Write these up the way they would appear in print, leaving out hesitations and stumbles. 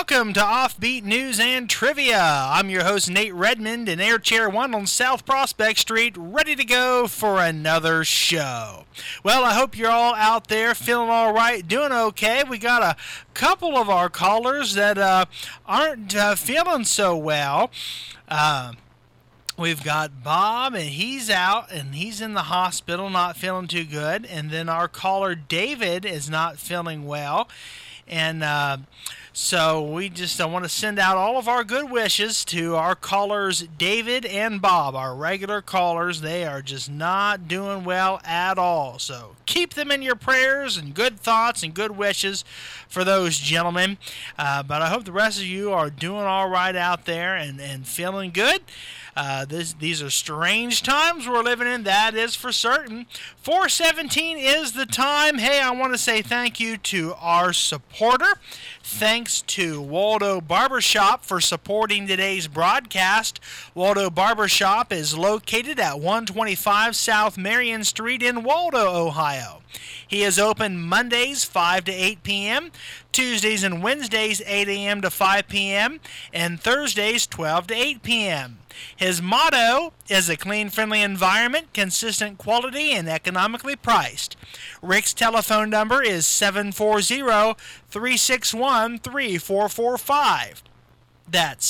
Welcome to Offbeat News and Trivia. I'm your host, Nate Redmond, in Air Chair 1 on South Prospect Street, ready to go for another show. Well, I hope you're all out there feeling all right, doing okay. We got a couple of our callers that aren't feeling so well. We've got Bob, and he's out, and he's in the hospital, not feeling too good. And then our caller, David, is not feeling well. And so we just want to send out all of our good wishes to our callers, David and Bob, our regular callers. They are just not doing well at all. So keep them in your prayers and good thoughts and good wishes for those gentlemen. But I hope the rest of you are doing all right out there and feeling good. These are strange times we're living in, that is for certain. 4:17 is the time. Hey, I want to say thank you to our supporter. Thanks to Waldo Barbershop for supporting today's broadcast. Waldo Barbershop is located at 125 South Marion Street in Waldo, Ohio. He is open Mondays 5 to 8 p.m., Tuesdays and Wednesdays 8 a.m. to 5 p.m., and Thursdays 12 to 8 p.m. His motto is a clean, friendly environment, consistent quality, and economically priced. Rick's telephone number is 740-361-3445. That's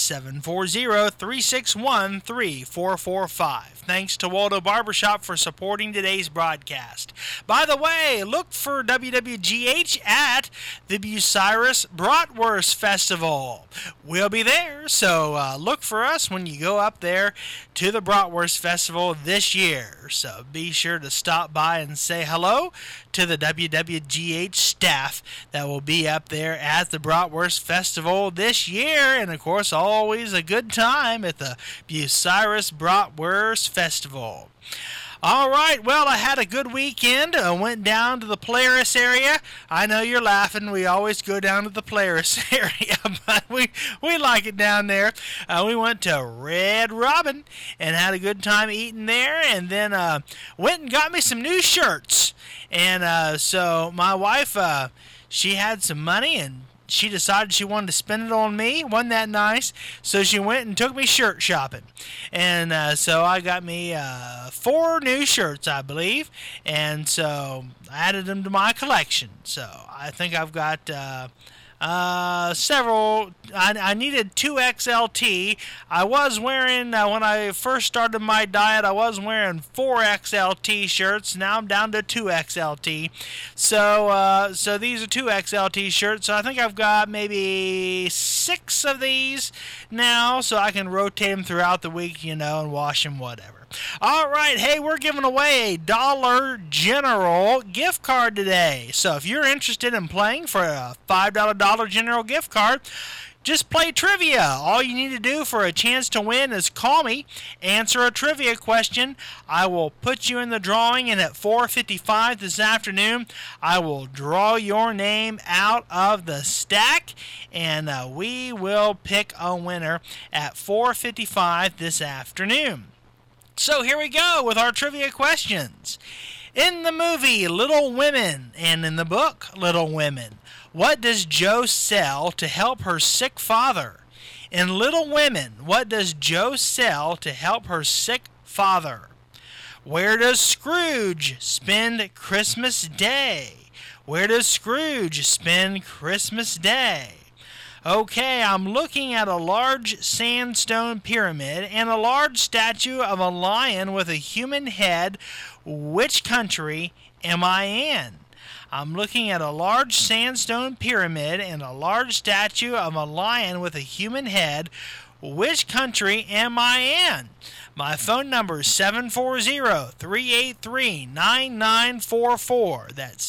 740-361-3445. Thanks to Waldo Barbershop for supporting today's broadcast. By the way, look for WWGH at the Bucyrus Bratwurst Festival. We'll be there, so look for us when you go up there to the Bratwurst Festival this year. So be sure to stop by and say hello to the WWGH staff that will be up there at the Bratwurst Festival this year. And of course, always a good time at the Bucyrus Bratwurst Festival. All right, well, I had a good weekend. I went down to the Polaris area. I know you're laughing. We always go down to the Polaris area, but we like it down there. We went to Red Robin and had a good time eating there, and then went and got me some new shirts. And so my wife, she had some money, and she decided she wanted to spend it on me. Wasn't that nice? So she went and took me shirt shopping. And so I got me 4 new shirts, I believe. And so I added them to my collection. So I think I've got several. I needed 2XLT. I was wearing, when I first started my diet, I was wearing 4XL t-shirts. Now I'm down to 2XLT. So these are 2XL t-shirts. So I think I've got maybe 6 of these now, so I can rotate them throughout the week, and wash them, whatever. All right, hey, we're giving away a Dollar General gift card today. So if you're interested in playing for a $5 Dollar General gift card, just play trivia. All you need to do for a chance to win is call me, answer a trivia question. I will put you in the drawing, and at 4:55 this afternoon, I will draw your name out of the stack, and we will pick a winner at 4:55 this afternoon. So here we go with our trivia questions. In the movie Little Women and in the book Little Women, what does Jo sell to help her sick father? In Little Women, what does Jo sell to help her sick father? Where does Scrooge spend Christmas Day? Where does Scrooge spend Christmas Day? Okay, I'm looking at a large sandstone pyramid and a large statue of a lion with a human head. Which country am I in? I'm looking at a large sandstone pyramid and a large statue of a lion with a human head. Which country am I in? My phone number is 740-383-9944. That's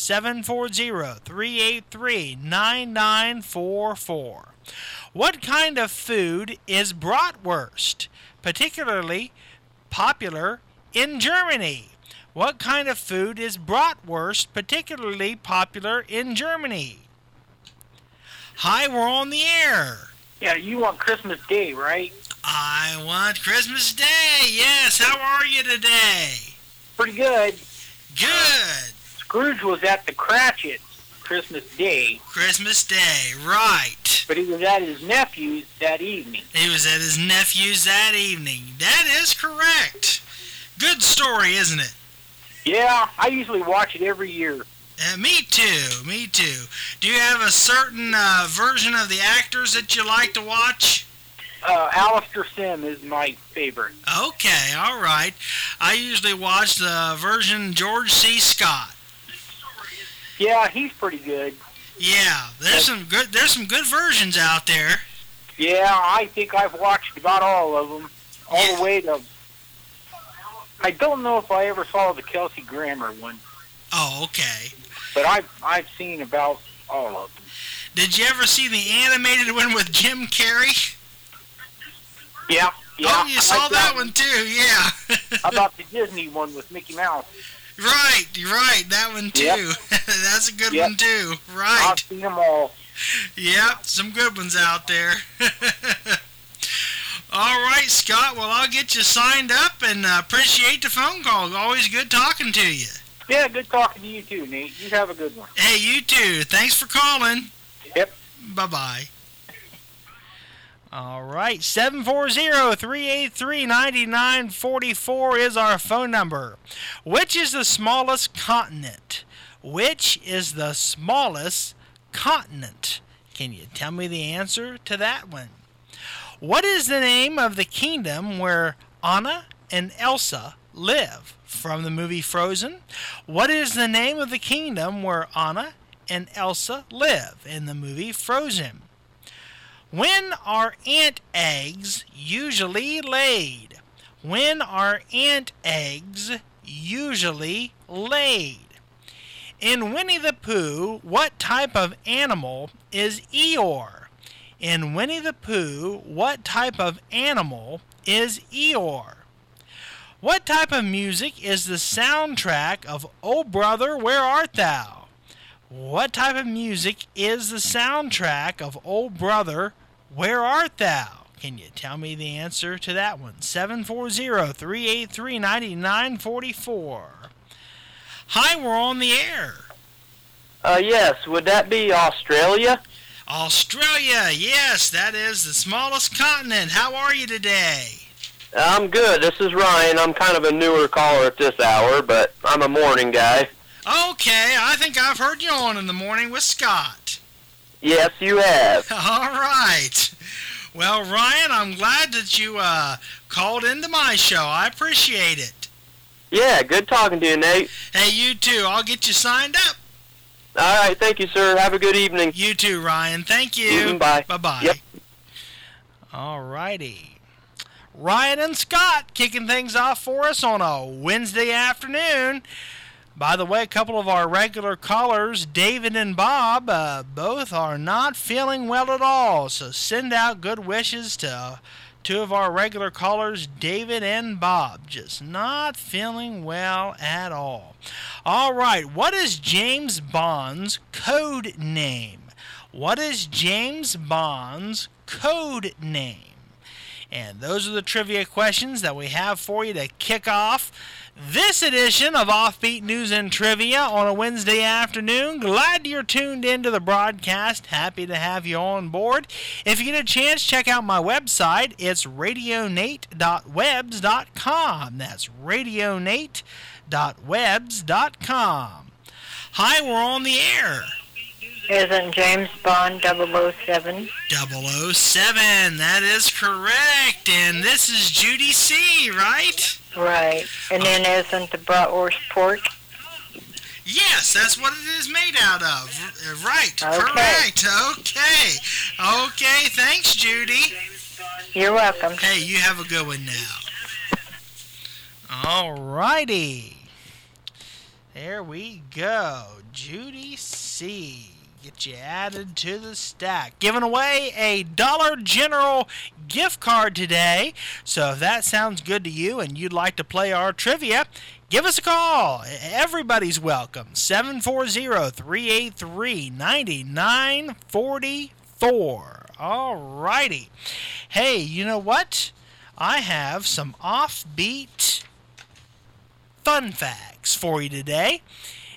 740-383-9944. What kind of food is bratwurst, particularly popular in Germany? What kind of food is bratwurst, particularly popular in Germany? Hi, we're on the air. Yeah, you want Christmas Day, right? I want Christmas Day, yes. How are you today? Pretty good. Good. Scrooge was at the Cratchits Christmas Day. Christmas Day, right. But he was at his nephew's that evening. He was at his nephew's that evening. That is correct. Good story, isn't it? Yeah, I usually watch it every year. Me too. Me too. Do you have a certain version of the actors that you like to watch? Alistair Sim is my favorite. Okay, all right. I usually watch the version George C. Scott. Yeah, he's pretty good. Yeah, there's some good versions out there. Yeah, I think I've watched about all of them, all the way to. I don't know if I ever saw the Kelsey Grammer one. Oh, okay. But I've seen about all of them. Did you ever see the animated one with Jim Carrey? Yeah. Oh, you saw that one too, yeah. How about the Disney one with Mickey Mouse? Right, that one too. Yep. That's a good one too. Right. I've seen them all. Yep, some good ones out there. All right, Scott. Well, I'll get you signed up and appreciate the phone call. Always good talking to you. Yeah, good talking to you too, Nate. You have a good one. Hey, you too. Thanks for calling. Yep. Bye-bye. All right, 740-383-9944 is our phone number. Which is the smallest continent? Which is the smallest continent? Can you tell me the answer to that one? What is the name of the kingdom where Anna and Elsa live? From the movie Frozen. What is the name of the kingdom where Anna and Elsa live in the movie Frozen? When are ant eggs usually laid? When are ant eggs usually laid? In Winnie the Pooh, what type of animal is Eeyore? In Winnie the Pooh, what type of animal is Eeyore? What type of music is the soundtrack of Oh Brother, Where Art Thou? What type of music is the soundtrack of Oh Brother, Where Art Thou? Can you tell me the answer to that one? 740-383-9944. Hi, we're on the air. Yes, would that be Australia? Australia, yes, that is the smallest continent. How are you today? I'm good. This is Ryan. I'm kind of a newer caller at this hour, but I'm a morning guy. Okay, I think I've heard you on in the morning with Scott. Yes, you have. All right. Well, Ryan, I'm glad that you called into my show. I appreciate it. Yeah, good talking to you, Nate. Hey, you too. I'll get you signed up. All right, thank you, sir. Have a good evening. You too, Ryan. Thank you. Bye. Bye-bye. Yep. All righty. Ryan and Scott kicking things off for us on a Wednesday afternoon. By the way, a couple of our regular callers, David and Bob, both are not feeling well at all. So send out good wishes to two of our regular callers, David and Bob. Just not feeling well at all. All right, what is James Bond's code name? What is James Bond's code name? And those are the trivia questions that we have for you to kick off this edition of Offbeat News and Trivia on a Wednesday afternoon. Glad you're tuned into the broadcast. Happy to have you on board. If you get a chance, check out my website. It's radionate.webs.com. That's radionate.webs.com. Hi, we're on the air. Isn't James Bond 007? 007, that is correct. And this is Judy C., right? Right. And then isn't the bratwurst pork? Yes, that's what it is made out of. Right, Okay. Correct. Okay, thanks, Judy. You're welcome. Hey, you have a good one now. All righty. There we go. Judy C. Get you added to the stack. Giving away a Dollar General gift card today. So if that sounds good to you and you'd like to play our trivia, give us a call. Everybody's welcome. 740-383-9944. All righty. Hey, you know what? I have some offbeat fun facts for you today.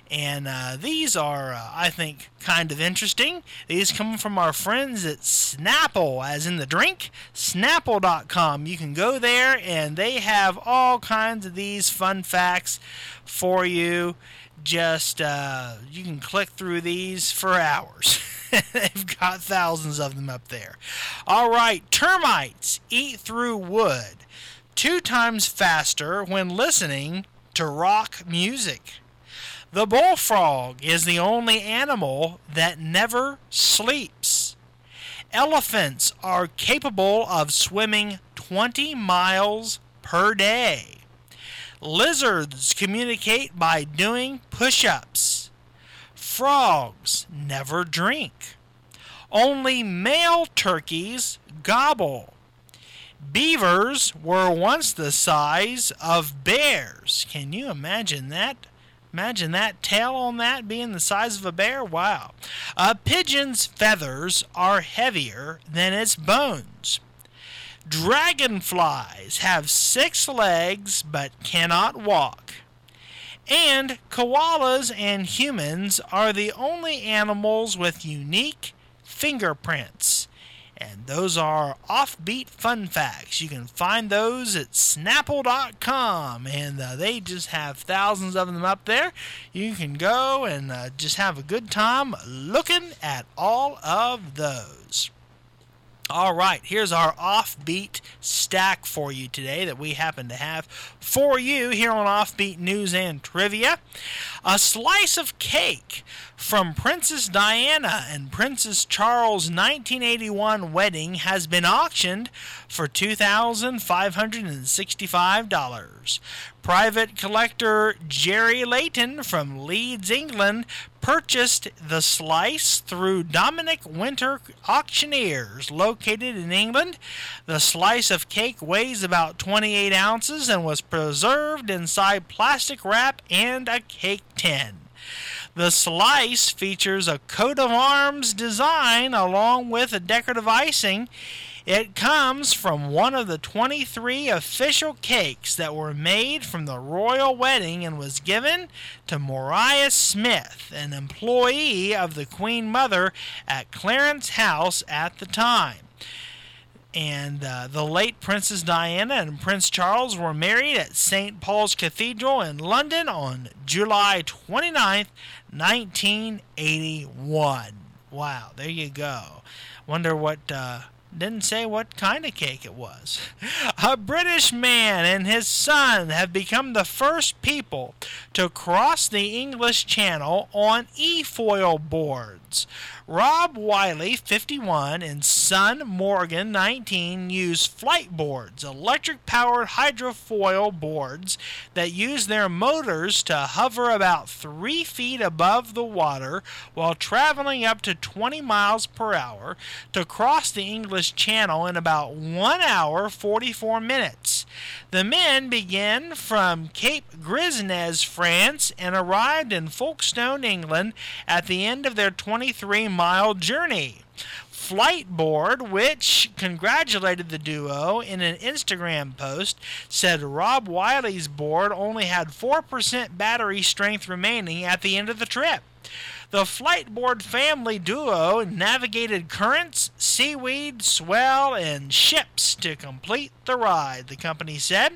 And these are, I think, kind of interesting. These come from our friends at Snapple, as in the drink, Snapple.com. You can go there, and they have all kinds of these fun facts for you. Just, you can click through these for hours. They've got thousands of them up there. All right, termites eat through wood 2 times faster when listening to rock music. The bullfrog is the only animal that never sleeps. Elephants are capable of swimming 20 miles per day. Lizards communicate by doing push-ups. Frogs never drink. Only male turkeys gobble. Beavers were once the size of bears. Can you imagine that? Imagine that tail on that being the size of a bear. Wow. A pigeon's feathers are heavier than its bones. Dragonflies have 6 legs but cannot walk. And koalas and humans are the only animals with unique fingerprints. And those are offbeat fun facts. You can find those at Snapple.com. And they just have thousands of them up there. You can go and just have a good time looking at all of those. All right, here's our offbeat stack for you today that we happen to have for you here on Offbeat News and Trivia. A slice of cake from Princess Diana and Princess Charles' 1981 wedding has been auctioned for $2,565. Private collector Jerry Layton from Leeds, England, purchased the slice through Dominic Winter Auctioneers, located in England. The slice of cake weighs about 28 ounces and was preserved inside plastic wrap and a cake tin. The slice features a coat of arms design along with a decorative icing. It comes from one of the 23 official cakes that were made from the royal wedding and was given to Maria Smith, an employee of the Queen Mother at Clarence House at the time. And the late Princess Diana and Prince Charles were married at St. Paul's Cathedral in London on July 29th, 1981. Wow, there you go. Wonder what... didn't say what kind of cake it was. A British man and his son have become the first people to cross the English Channel on e-foil boards. Rob Wiley, 51, and son Morgan, 19, use flight boards, electric-powered hydrofoil boards that use their motors to hover about 3 feet above the water while traveling up to 20 miles per hour to cross the English Channel in about 1 hour, 44 minutes. The men began from Cape Grisnez, France, and arrived in Folkestone, England, at the end of their 23-mile journey. Flightboard, which congratulated the duo in an Instagram post, said Rob Wiley's board only had 4% battery strength remaining at the end of the trip. The Flightboard family duo navigated currents, seaweed, swell, and ships to complete the ride, the company said.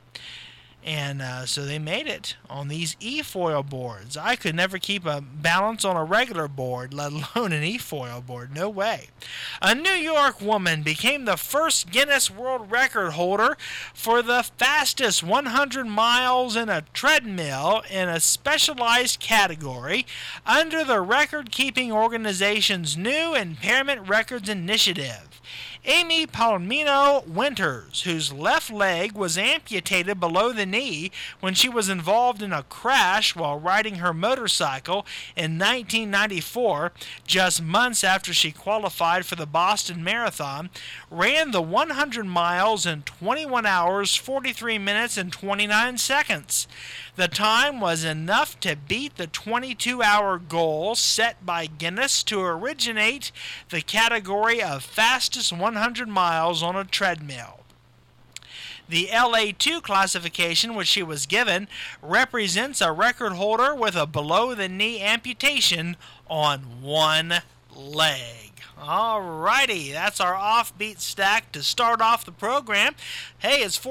And so they made it on these e-foil boards. I could never keep a balance on a regular board, let alone an e-foil board. No way. A New York woman became the first Guinness World Record holder for the fastest 100 miles in a treadmill in a specialized category under the record-keeping organization's new Impairment Records Initiative. Amy Palomino Winters, whose left leg was amputated below the knee when she was involved in a crash while riding her motorcycle in 1994, just months after she qualified for the Boston Marathon, ran the 100 miles in 21 hours, 43 minutes, and 29 seconds. The time was enough to beat the 22-hour goal set by Guinness to originate the category of fastest 100 miles on a treadmill. The LA2 classification, which she was given, represents a record holder with a below-the-knee amputation on one leg. Alrighty, that's our offbeat stack to start off the program. Hey, it's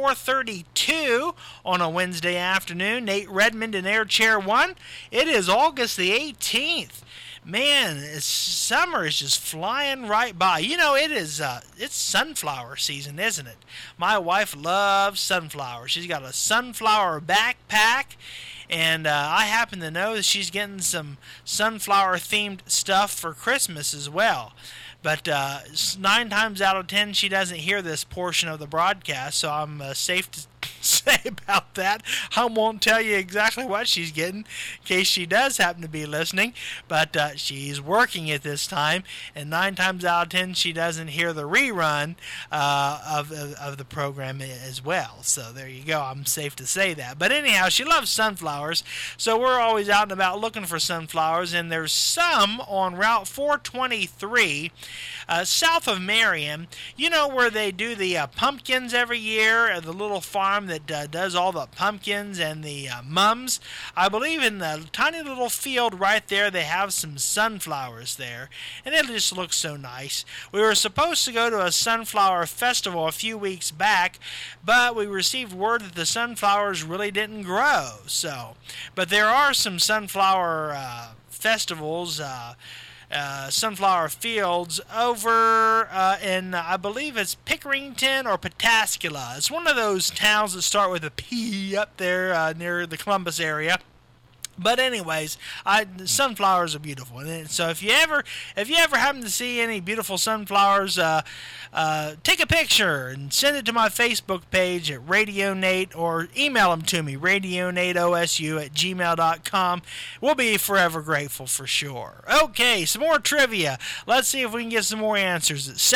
4:32 on a Wednesday afternoon. Nate Redmond in Air Chair 1. It is August the 18th. Man, summer is just flying right by. You know, it's sunflower season, isn't it? My wife loves sunflowers. She's got a sunflower backpack. And I happen to know that she's getting some sunflower-themed stuff for Christmas as well. But 9 times out of 10, she doesn't hear this portion of the broadcast, so I'm safe to say about that. I won't tell you exactly what she's getting in case she does happen to be listening, but she's working at this time, and 9 times out of 10, she doesn't hear the rerun of the program as well. So there you go. I'm safe to say that. But anyhow, she loves sunflowers, so we're always out and about looking for sunflowers, and there's some on Route 423 south of Marion. You know where they do the pumpkins every year at the little farm that does all the pumpkins and the mums? I believe in the tiny little field right there they have some sunflowers there, and it just looks so nice. We were supposed to go to a sunflower festival a few weeks back, but we received word that the sunflowers really didn't grow. But there are some sunflower festivals, sunflower fields over in, I believe it's Pickerington or Pataskala. It's one of those towns that start with a P up there near the Columbus area. But anyways, sunflowers are beautiful, and so if you ever happen to see any beautiful sunflowers, take a picture and send it to my Facebook page at Radio Nate, or email them to me, radionateosu@gmail.com. We'll be forever grateful for sure. Okay, some more trivia. Let's see if we can get some more answers. At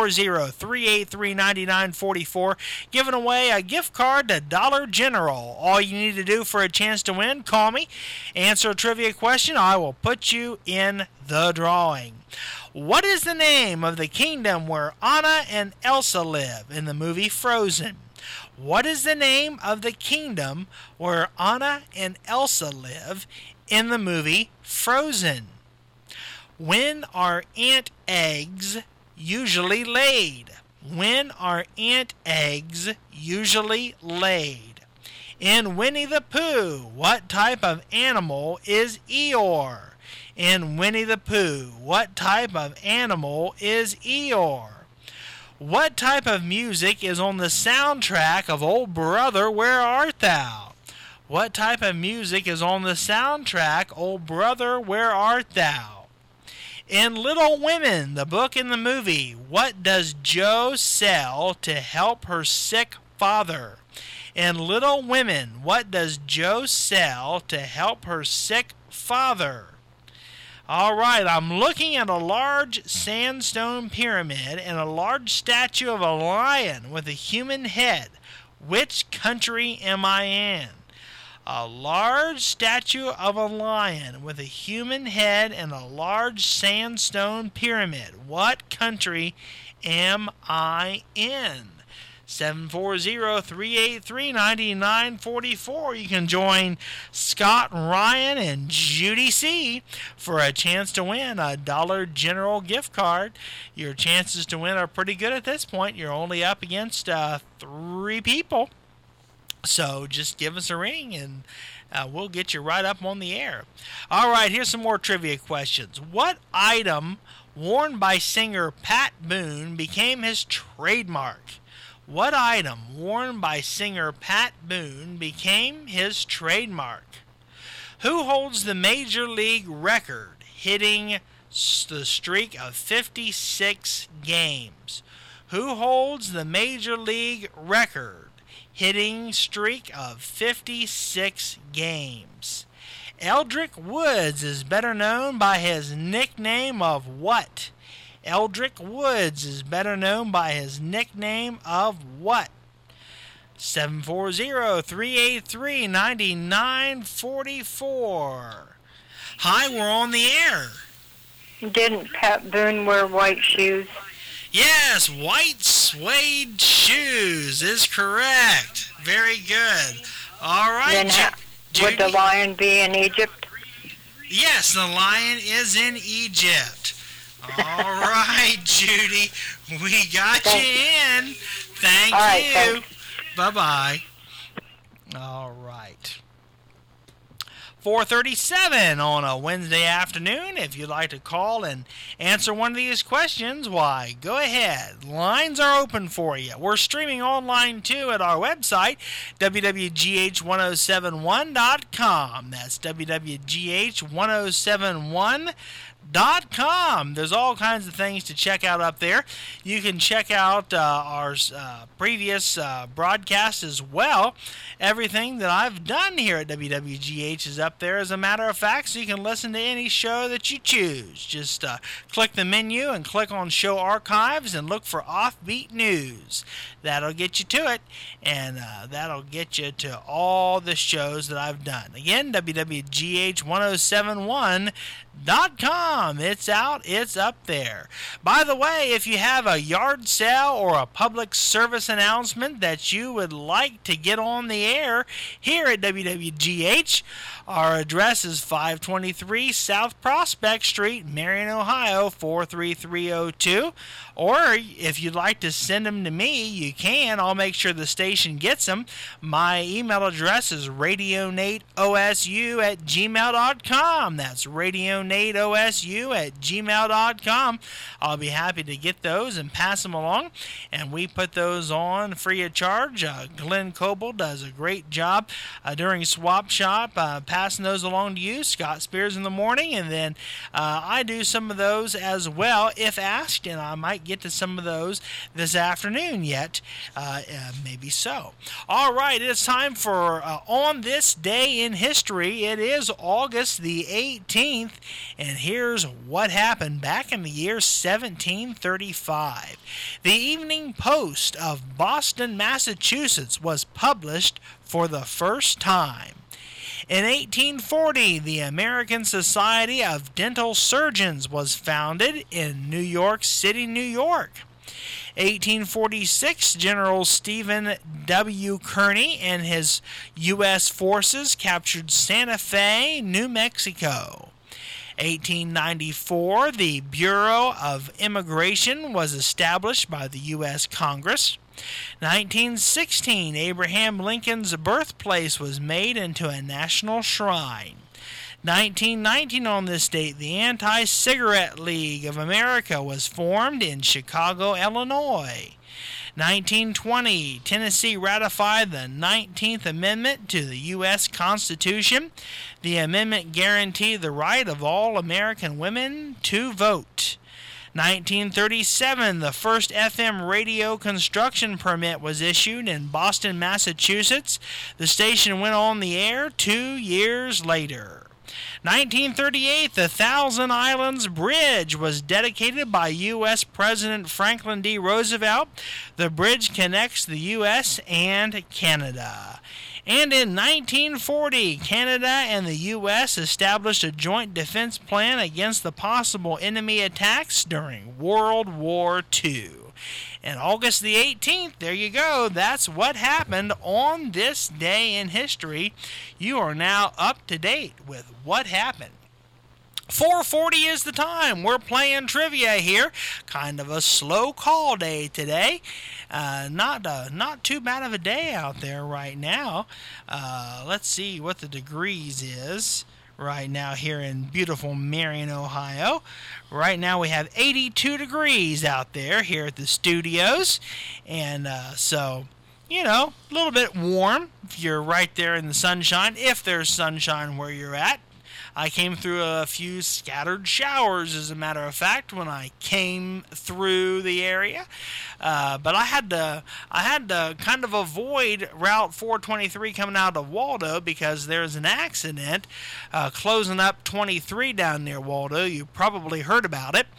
740-383-9944, giving away a gift card to Dollar General. All you need to do for a chance to win, call me. Answer a trivia question, I will put you in the drawing. What is the name of the kingdom where Anna and Elsa live in the movie Frozen? What is the name of the kingdom where Anna and Elsa live in the movie Frozen? When are ant eggs usually laid? When are ant eggs usually laid? In Winnie the Pooh, what type of animal is Eeyore? In Winnie the Pooh, what type of animal is Eeyore? What type of music is on the soundtrack of Old Brother, Where Art Thou? What type of music is on the soundtrack, Old Brother, Where Art Thou? In Little Women, the book and the movie, what does Jo sell to help her sick father? In Little Women, what does Jo sell to help her sick father? All right, I'm looking at a large sandstone pyramid and a large statue of a lion with a human head. Which country am I in? A large statue of a lion with a human head and a large sandstone pyramid. What country am I in? 740-383-9944. You can join Scott, Ryan, and Judy C. for a chance to win a Dollar General gift card. Your chances to win are pretty good at this point. You're only up against 3 people. So just give us a ring and we'll get you right up on the air. All right, here's some more trivia questions. What item worn by singer Pat Boone became his trademark? What item worn by singer Pat Boone became his trademark? Who holds the Major League record hitting the streak of 56 games? Who holds the Major League record hitting streak of 56 games? Eldrick Woods is better known by his nickname of what? Eldrick Woods is better known by his nickname of what? 740-383-9944. Hi, we're on the air. Didn't Pat Boone wear white shoes? Yes, white suede shoes is correct. Very good. All right, Then would the Judy. lion be in Egypt? Yes, the lion is in Egypt. All right, Judy. We got you in. Thank All right, you. thanks. Bye-bye. All right. 4:37 on a Wednesday afternoon. If you'd like to call and answer one of these questions, why, go ahead. Lines are open for you. We're streaming online, too, at our website, wwgh1071.com. That's wwgh1071.com. There's all kinds of things to check out up there. You can check out our previous broadcasts as well. Everything that I've done here at WWGH is up there, as a matter of fact, so you can listen to any show that you choose. Just click the menu and click on Show Archives and look for Offbeat News. That'll get you to it, and that'll get you to all the shows that I've done. Again, WWGH1071.com. It's out, it's up there. By the way, if you have a yard sale or a public service announcement that you would like to get on the air here at WWGH, our address is 523 South Prospect Street, Marion, Ohio 43302. Or if you'd like to send them to me, you can. I'll make sure the station gets them. My email address is radionateosu@gmail.com. That's radionateosu@gmail.com. I'll be happy to get those and pass them along. And we put those on free of charge. Glenn Coble does a great job during Swap Shop passing those along to you. Scott Spears in the morning. And then I do some of those as well if asked. And I might get to some of those this afternoon yet. Maybe so. All right, it's time for On This Day in History. It is August the 18th, and here's what happened back in the year 1735. The Evening Post of Boston, Massachusetts was published for the first time. In 1840, the American Society of Dental Surgeons was founded in New York City, New York. 1846, General Stephen W. Kearny and his U.S. forces captured Santa Fe, New Mexico. 1894, the Bureau of Immigration was established by the U.S. Congress. 1916, Abraham Lincoln's birthplace was made into a national shrine. 1919, on this date, the Anti-Cigarette League of America was formed in Chicago, Illinois. 1920, Tennessee ratified the 19th Amendment to the U.S. Constitution. The amendment guaranteed the right of all American women to vote. 1937, the first FM radio construction permit was issued in Boston, Massachusetts. The station went on the air 2 years later. 1938, the Thousand Islands Bridge was dedicated by U.S. President Franklin D. Roosevelt. The bridge connects the U.S. and Canada. And in 1940, Canada and the U.S. established a joint defense plan against the possible enemy attacks during World War II. And August the 18th, there you go, that's what happened on this day in history. You are now up to date with what happened. 4:40 is the time. We're playing trivia here. Kind of a slow call day today. Not too bad of a day out there right now. Let's see what the degrees is right now here in beautiful Marion, Ohio. Right now we have 82 degrees out there here at the studios. And so, you know, a little bit warm if you're right there in the sunshine, if there's sunshine where you're at. I came through a few scattered showers, as a matter of fact, when I came through the area. But I had to kind of avoid Route 423 coming out of Waldo because there's an accident closing up 23 down near Waldo. You probably heard about it.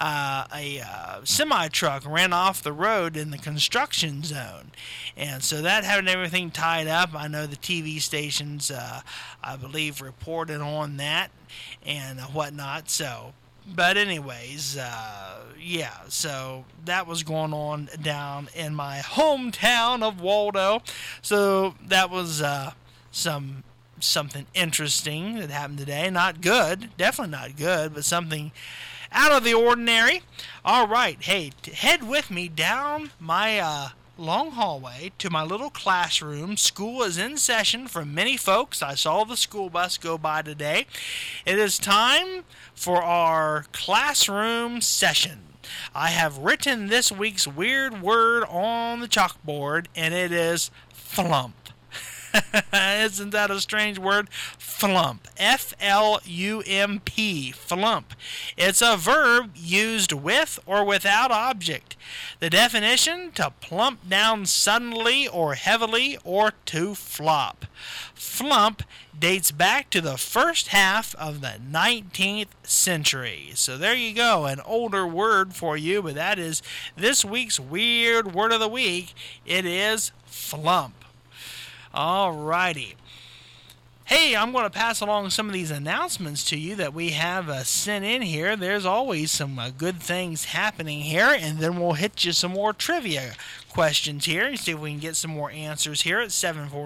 A semi-truck ran off the road in the construction zone. And so that having everything tied up, I know the TV stations, I believe, reported on that and whatnot. So, But anyways, yeah, so that was going on down in my hometown of Waldo. So that was something interesting that happened today. Not good, definitely not good, but something out of the ordinary. All right, hey, head with me down my long hallway to my little classroom. School is in session for many folks. I saw the school bus go by today. It is time for our classroom session. I have written this week's weird word on the chalkboard, and it is flump. Isn't that a strange word? Flump. F-L-U-M-P. Flump. It's a verb used with or without object. The definition: to plump down suddenly or heavily, or to flop. Flump dates back to the first half of the 19th century. So there you go, an older word for you, but that is this week's weird word of the week. It is flump. Alrighty. Hey, I'm going to pass along some of these announcements to you that we have sent in here. There's always some good things happening here, and then we'll hit you some more trivia questions here and see if we can get some more answers here at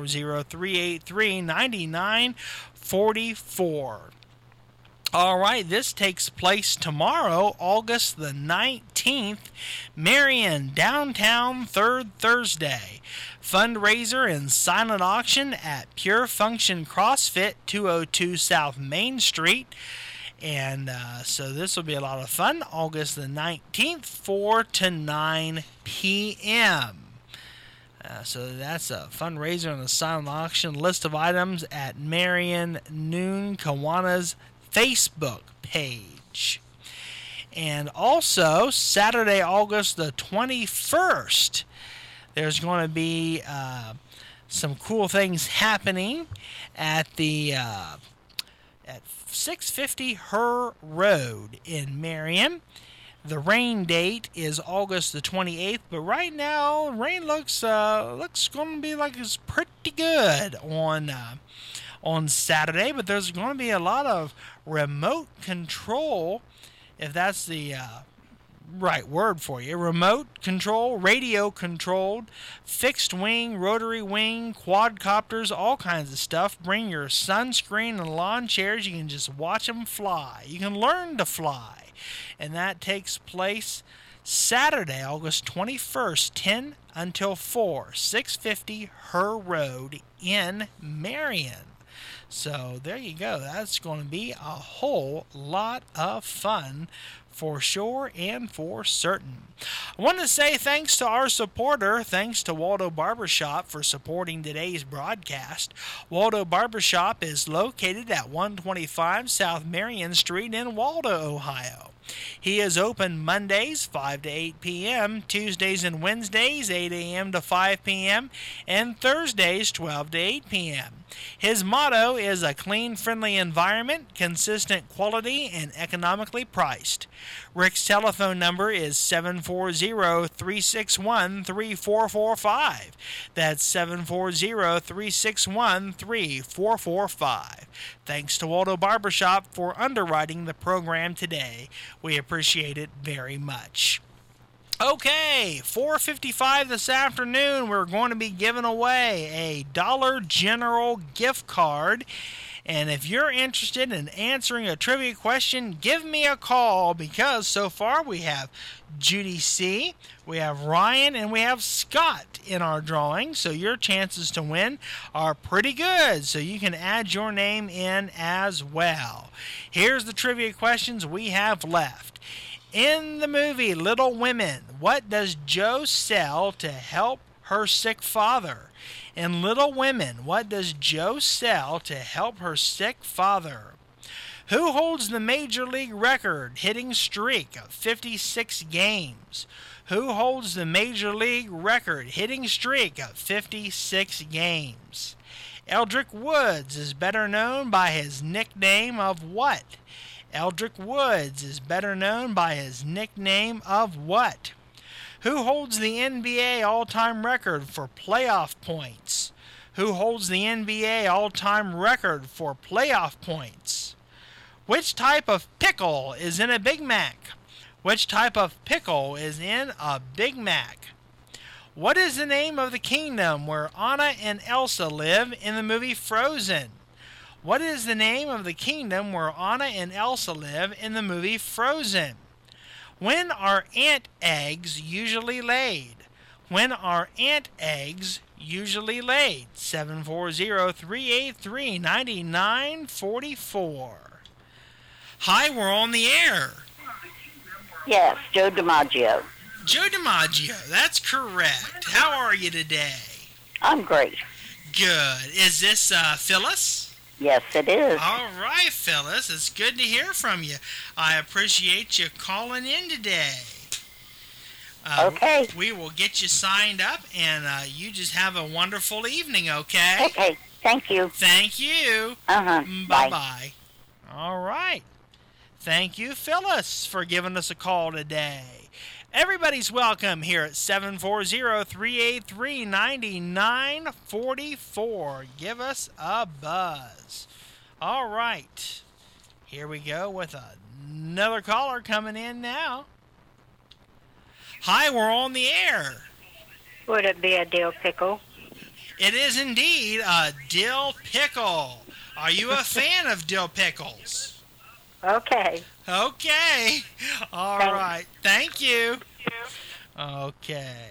740-383-9944. All right, this takes place tomorrow, August the 19th, Marion, downtown, third Thursday. Fundraiser and silent auction at Pure Function CrossFit, 202 South Main Street. And so this will be a lot of fun, August the 19th, 4 to 9 p.m. So that's a fundraiser and a silent auction. List of items at Marion Noon Kawana's Facebook page. And also, Saturday, August the 21st, there's going to be some cool things happening at the at 650 Her Road in Marion. The rain date is August the 28th, but right now rain looks going to be like it's pretty good on Saturday. But there's going to be a lot of remote control, if that's the right word for you. Remote control, radio controlled, fixed wing, rotary wing, quadcopters, all kinds of stuff. Bring your sunscreen and lawn chairs. You can just watch them fly. You can learn to fly. And that takes place Saturday, August 21st, 10 until 4, 650 Her Road in Marion. So there you go. That's going to be a whole lot of fun for sure and for certain. I want to say thanks to our supporter, thanks to Waldo Barbershop for supporting today's broadcast. Waldo Barbershop is located at 125 South Marion Street in Waldo, Ohio. He is open Mondays 5 to 8 p.m., Tuesdays and Wednesdays 8 a.m. to 5 p.m., and Thursdays 12 to 8 p.m. His motto is a clean, friendly environment, consistent quality, and economically priced. Rick's telephone number is 740-361-3445. That's 740-361-3445. Thanks to Waldo Barbershop for underwriting the program today. We appreciate it very much. Okay, 4:55 this afternoon, we're going to be giving away a Dollar General gift card. And if you're interested in answering a trivia question, give me a call, because so far we have Judy C., we have Ryan, and we have Scott in our drawing. So your chances to win are pretty good. So you can add your name in as well. Here's the trivia questions we have left. In the movie Little Women, what does Jo sell to help her sick father? In Little Women, what does Jo sell to help her sick father? Who holds the Major League record hitting streak of 56 games? Who holds the Major League record hitting streak of 56 games? Eldrick Woods is better known by his nickname of what? Eldrick Woods is better known by his nickname of what? Who holds the NBA all-time record for playoff points? Who holds the NBA all-time record for playoff points? Which type of pickle is in a Big Mac? Which type of pickle is in a Big Mac? What is the name of the kingdom where Anna and Elsa live in the movie Frozen? What is the name of the kingdom where Anna and Elsa live in the movie Frozen? When are ant eggs usually laid? When are ant eggs usually laid? 740-383-9944. Hi, we're on the air. Yes, Joe DiMaggio. Joe DiMaggio, that's correct. How are you today? I'm great. Good. Is this Phyllis? Yes, it is. All right, Phyllis. It's good to hear from you. I appreciate you calling in today. Okay. We will get you signed up, and you just have a wonderful evening, okay? Okay, thank you. Thank you. Uh-huh. Bye-bye. All right. Thank you, Phyllis, for giving us a call today. Everybody's welcome here at 740-383-9944. Give us a buzz. All right. Here we go with another caller coming in now. Hi, we're on the air. Would it be a dill pickle? It is indeed a dill pickle. Are you a fan of dill pickles? Okay. Okay. All Thanks. right. Thank you. Okay.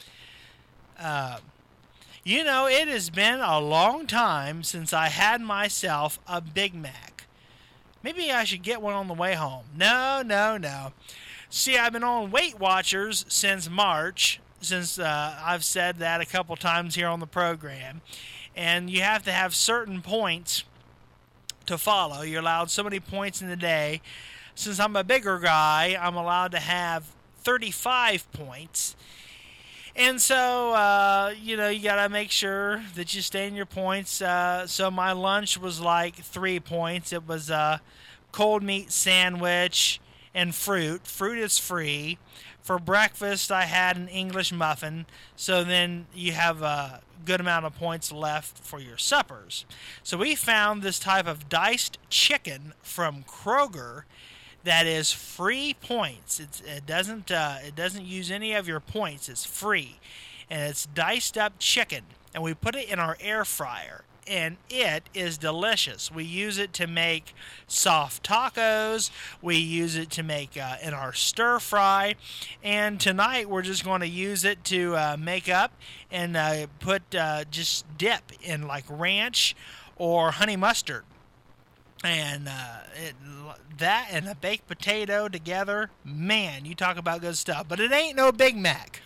It has been a long time since I had myself a Big Mac. Maybe I should get one on the way home. No. See, I've been on Weight Watchers since March, since I've said that a couple times here on the program. And you have to have certain points to follow. You're allowed so many points in the day. Since I'm a bigger guy, I'm allowed to have 35 points. And so, you got to make sure that you stay in your points. So my lunch was like 3 points. It was a cold meat sandwich and fruit. Fruit is free. For breakfast, I had an English muffin. So then you have a good amount of points left for your suppers. So we found this type of diced chicken from Kroger that is free points. It doesn't use any of your points. It's free, and it's diced up chicken, and we put it in our air fryer, and it is delicious. We use it to make soft tacos. We use it to make in our stir fry, and tonight we're just going to use it to make up and put just dip in like ranch or honey mustard. And that and a baked potato together, man, you talk about good stuff. But it ain't no Big Mac.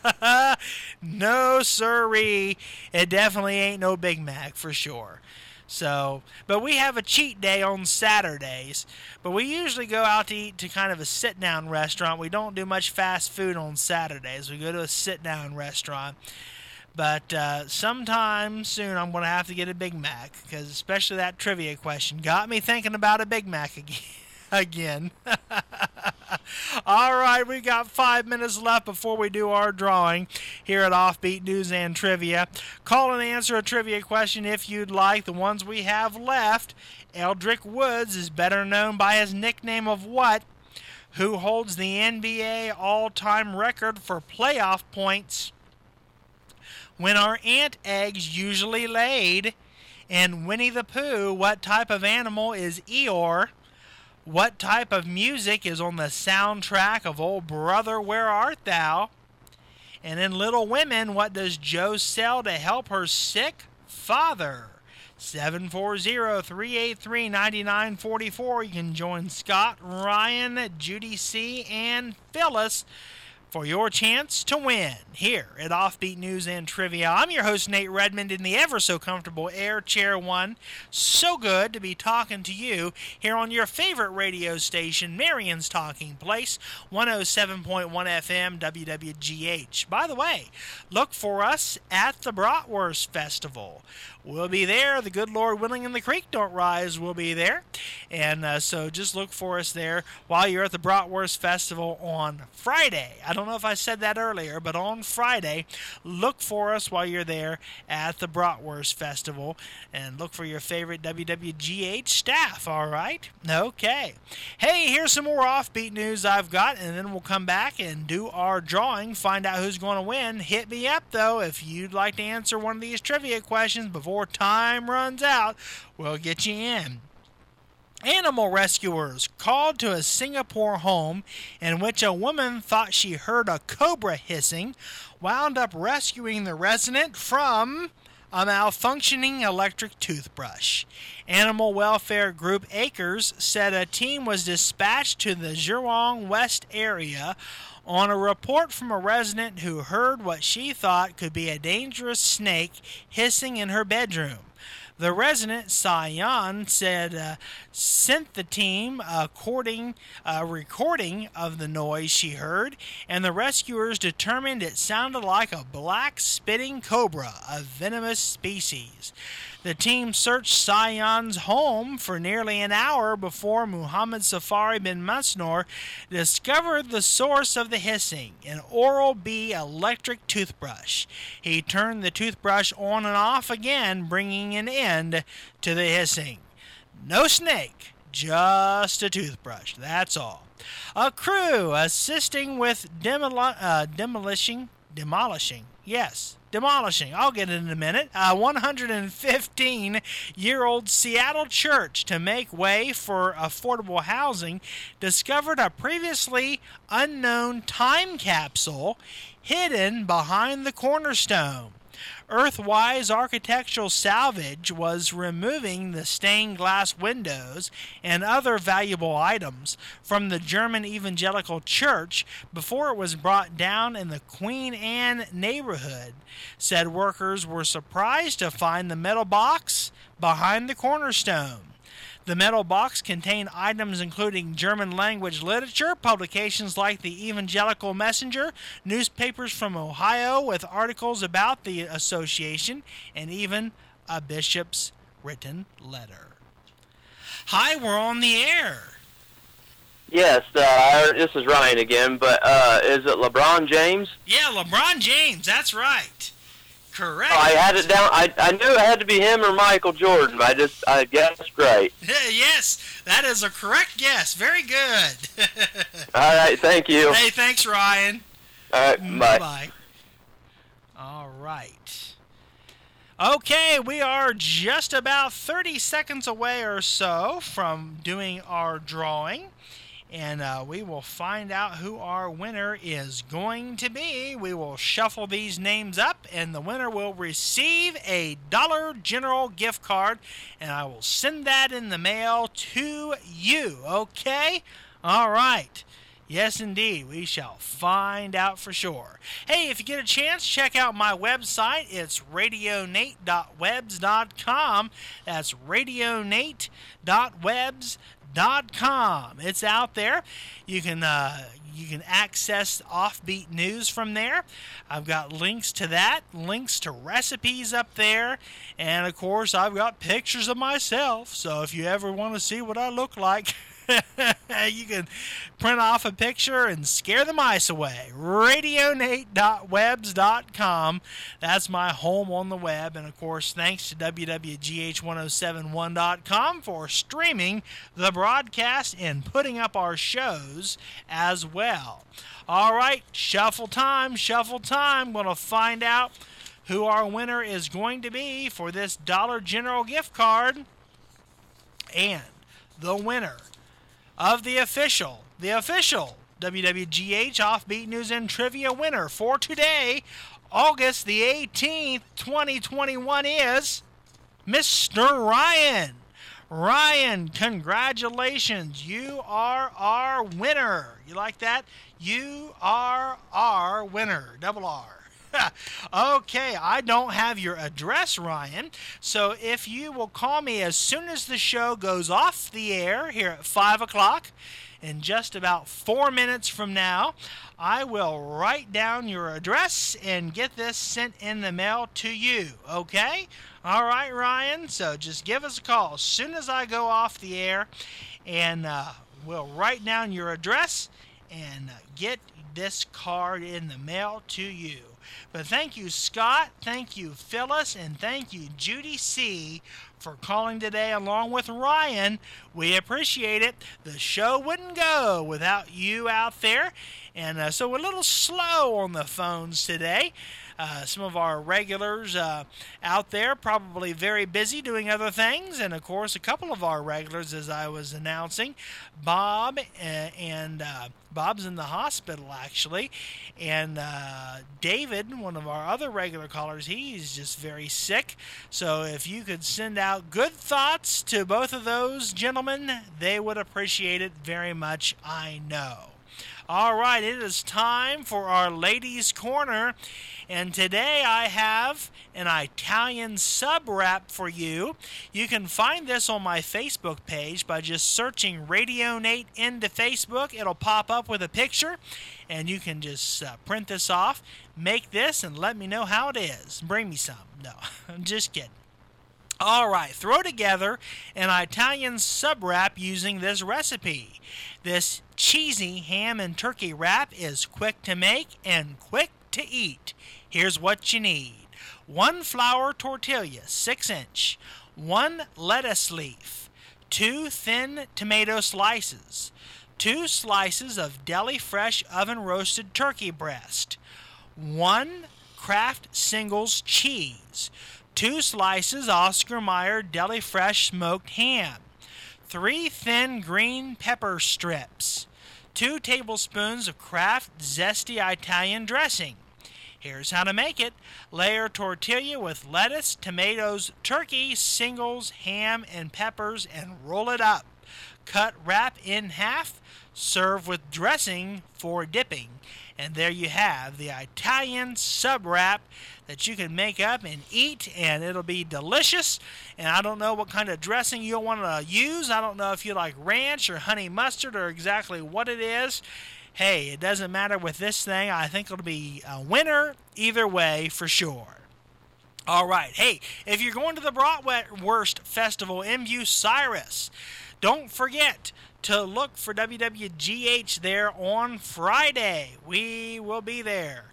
No siree. It definitely ain't no Big Mac for sure. So, but we have a cheat day on Saturdays. But we usually go out to eat to kind of a sit-down restaurant. We don't do much fast food on Saturdays. We go to a sit-down restaurant. But sometime soon I'm going to have to get a Big Mac, because especially that trivia question got me thinking about a Big Mac again. All right, we've got 5 minutes left before we do our drawing here at Offbeat News and Trivia. Call and answer a trivia question if you'd like. The ones we have left, Eldrick Woods is better known by his nickname of what? Who holds the NBA all-time record for playoff points? When are ant eggs usually laid? And Winnie the Pooh, what type of animal is Eeyore? What type of music is on the soundtrack of Old Brother, Where Art Thou? And in Little Women, what does Jo sell to help her sick father? 740-383-9944. You can join Scott, Ryan, Judy C., and Phyllis for your chance to win here at Offbeat News and Trivia. I'm your host, Nate Redmond, in the ever-so-comfortable Air Chair 1. So good to be talking to you here on your favorite radio station, Marion's Talking Place, 107.1 FM, WWGH. By the way, look for us at the Bratwurst Festival. we'll be there. The good Lord willing and the creek don't rise, we'll be there. And so just look for us there while you're at the Bratwurst Festival on Friday. I don't know if I said that earlier, but on Friday, look for us while you're there at the Bratwurst Festival. And look for your favorite WWGH staff, all right? Okay. Hey, here's some more offbeat news I've got, and then we'll come back and do our drawing, find out who's going to win. Hit me up, though, if you'd like to answer one of these trivia questions before time runs out. We'll get you in. Animal rescuers called to a Singapore home in which a woman thought she heard a cobra hissing wound up rescuing the resident from a malfunctioning electric toothbrush. Animal welfare group Acres said a team was dispatched to the Jurong West area on a report from a resident who heard what she thought could be a dangerous snake hissing in her bedroom. The resident, Sayan, said sent the team a recording of the noise she heard, and the rescuers determined it sounded like a black spitting cobra, a venomous species. The team searched Sayan's home for nearly an hour before Muhammad Safari bin Masnoor discovered the source of the hissing, an Oral-B electric toothbrush. He turned the toothbrush on and off again, bringing an end to the hissing. No snake, just a toothbrush, that's all. A crew assisting with demolishing. I'll get it in a minute. A 115-year-old Seattle church to make way for affordable housing discovered a previously unknown time capsule hidden behind the cornerstone. Earthwise Architectural Salvage was removing the stained glass windows and other valuable items from the German Evangelical Church before it was brought down in the Queen Anne neighborhood. Said workers were surprised to find the metal box behind the cornerstone. The metal box contained items including German-language literature, publications like the Evangelical Messenger, newspapers from Ohio with articles about the association, and even a bishop's written letter. Hi, we're on the air. Yes, this is Ryan again, but is it LeBron James? Yeah, LeBron James, that's right. Correct. Oh, I had it down. I knew it had to be him or Michael Jordan, but I guessed right. Yes, that is a correct guess. Very good. All right, thank you. Hey, thanks, Ryan. All right, bye. Bye. All right. Okay, we are just about 30 seconds away or so from doing our drawing. And we will find out who our winner is going to be. We will shuffle these names up, and the winner will receive a Dollar General gift card, and I will send that in the mail to you, okay? All right. Yes, indeed. We shall find out for sure. Hey, if you get a chance, check out my website. It's radionate.webs.com. That's radionate.webs.com. It's out there. You can access offbeat news from there. I've got links to that, links to recipes up there, and of course I've got pictures of myself. So if you ever want to see what I look like, you can print off a picture and scare the mice away. Radionate.webs.com. That's my home on the web. And, of course, thanks to WWGH1071.com for streaming the broadcast and putting up our shows as well. All right, shuffle time. Going to find out who our winner is going to be for this Dollar General gift card. And the winner of the official WWGH Offbeat News and Trivia winner for today, August the 18th, 2021, is Mr. Ryan. Ryan, congratulations. You are our winner. You like that? You are our winner. Double R. Okay, I don't have your address, Ryan. So if you will call me as soon as the show goes off the air here at 5 o'clock, in just about 4 minutes from now, I will write down your address and get this sent in the mail to you, okay? All right, Ryan, so just give us a call as soon as I go off the air, and we'll write down your address and get this card in the mail to you. But thank you, Scott, thank you, Phyllis, and thank you, Judy C., for calling today along with Ryan. We appreciate it. The show wouldn't go without you out there. And so we're a little slow on the phones today. Some of our regulars out there probably very busy doing other things. And, of course, a couple of our regulars, as I was announcing, Bob and Bob's in the hospital, actually. And David, one of our other regular callers, he's just very sick. So if you could send out good thoughts to both of those gentlemen, they would appreciate it very much, I know. All right, it is time for our Ladies' Corner, and today I have an Italian sub wrap for you. You can find this on my Facebook page by just searching Radio Nate into Facebook. It'll pop up with a picture, and you can just print this off, make this, and let me know how it is. Bring me some. No, I'm just kidding. All right, throw together an Italian sub wrap using this recipe. This cheesy ham and turkey wrap is quick to make and quick to eat. Here's what you need. 1 flour tortilla, 6-inch, 1 lettuce leaf, 2 thin tomato slices, 2 slices of deli fresh oven roasted turkey breast, 1 Kraft Singles cheese, 2 slices Oscar Mayer deli fresh smoked ham, 3 thin green pepper strips, 2 tablespoons of Kraft zesty Italian dressing. Here's how to make it. Layer tortilla with lettuce, tomatoes, turkey, singles, ham, and peppers and roll it up. Cut wrap in half. Serve with dressing for dipping. And there you have the Italian sub wrap that you can make up and eat, and it'll be delicious. And I don't know what kind of dressing you'll want to use. I don't know if you like ranch or honey mustard or exactly what it is. Hey, it doesn't matter with this thing. I think it'll be a winner either way for sure. All right. Hey, if you're going to the Bratwurst Festival in Bucyrus, don't forget to look for WWGH there on Friday. We will be there.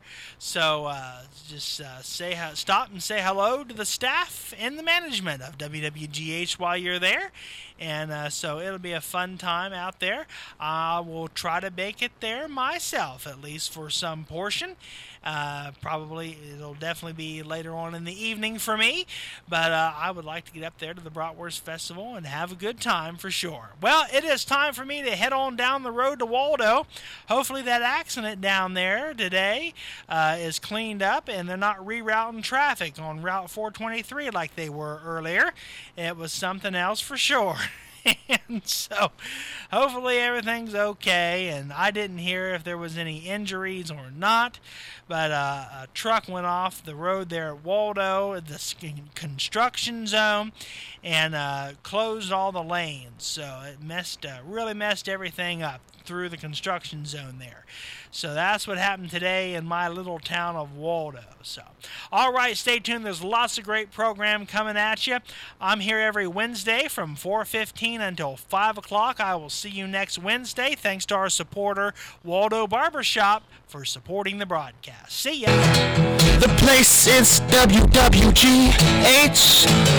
So just stop and say hello to the staff and the management of WWGH while you're there. And so it'll be a fun time out there. I will try to make it there myself, at least for some portion. Probably it'll definitely be later on in the evening for me. But I would like to get up there to the Bratwurst Festival and have a good time for sure. Well, it is time for me to head on down the road to Waldo. Hopefully that accident down there today is cleaned up and they're not rerouting traffic on Route 423 like they were earlier. It was something else for sure. And so hopefully everything's okay, and I didn't hear if there was any injuries or not, but a truck went off the road there at Waldo, the construction zone, and closed all the lanes, so it really messed everything up through the construction zone there. So that's what happened today in my little town of Waldo. So, all right, stay tuned. There's lots of great program coming at you. I'm here every Wednesday from 4:15 until 5 o'clock. I will see you next Wednesday. Thanks to our supporter, Waldo Barbershop, for supporting the broadcast. See ya. The place is WWGH.